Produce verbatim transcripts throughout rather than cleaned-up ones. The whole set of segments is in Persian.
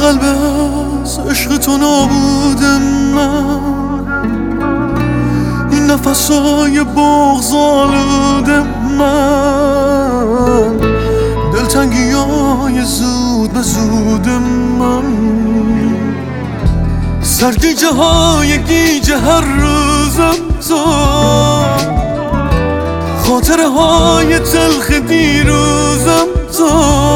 قلب از عشق تو نابودم من، این نفسای بغض آلودم من، دلتنگی های زود به زودم من، سرگیجه های گیجه هر روزم تو، خاطره های تلخ دیروزم تو،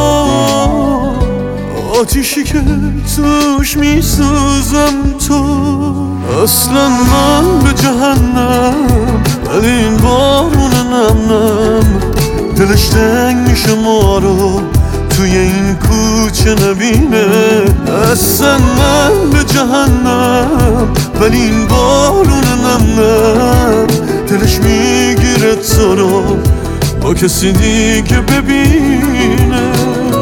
آتیشی که توش میسوزم تو. اصلا من به جهنم ولی این بارون نم نم دلش تنگ میشه ما رو توی این کوچه نبینه. اصلا من به جهنم ولی این بارون نم نم دلش میگیره تو رو با کسی دیگه ببینه.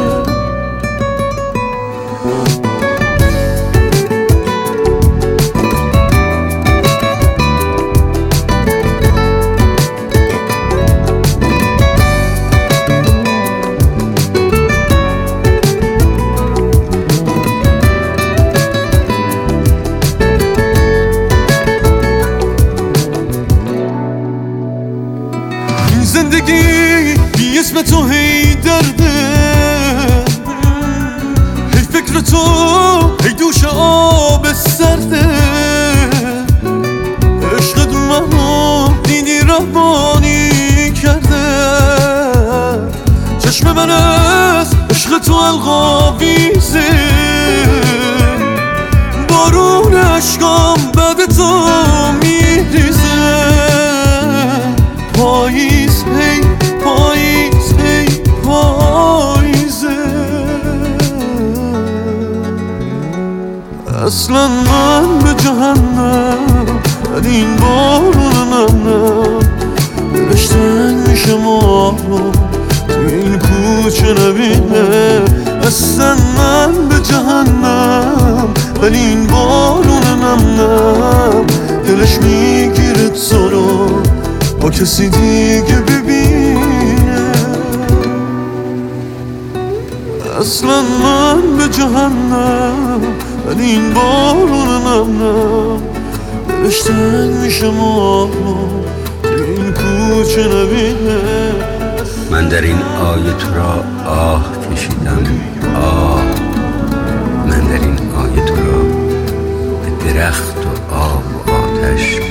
زندگی بی اسم تو هی درده، هی فکر تو هی دوش آب سرده، عشقت منو دیدی روانی کرده، چشم من از عشق تو القاویزه، بارون عشقام بعد تو میریزه، پاییز هی پاییز هی پاییزه. اصلا من به جهنم ولی این بارونم نم دلش تنگ میشه ما رو توی این کوچه نبینه. اصلا من به جهنم ولی این بارونم نم دلش میگیره تو رو با کسی دیگه ببینه. اصلا من به جهنم ولی این بارون نم نم دلش تنگ میشه ما رو توی این کوچه نبینه. من در این آیه تو را آه کشیدم آه، من در این آیه تو را به درخت و آب و آتش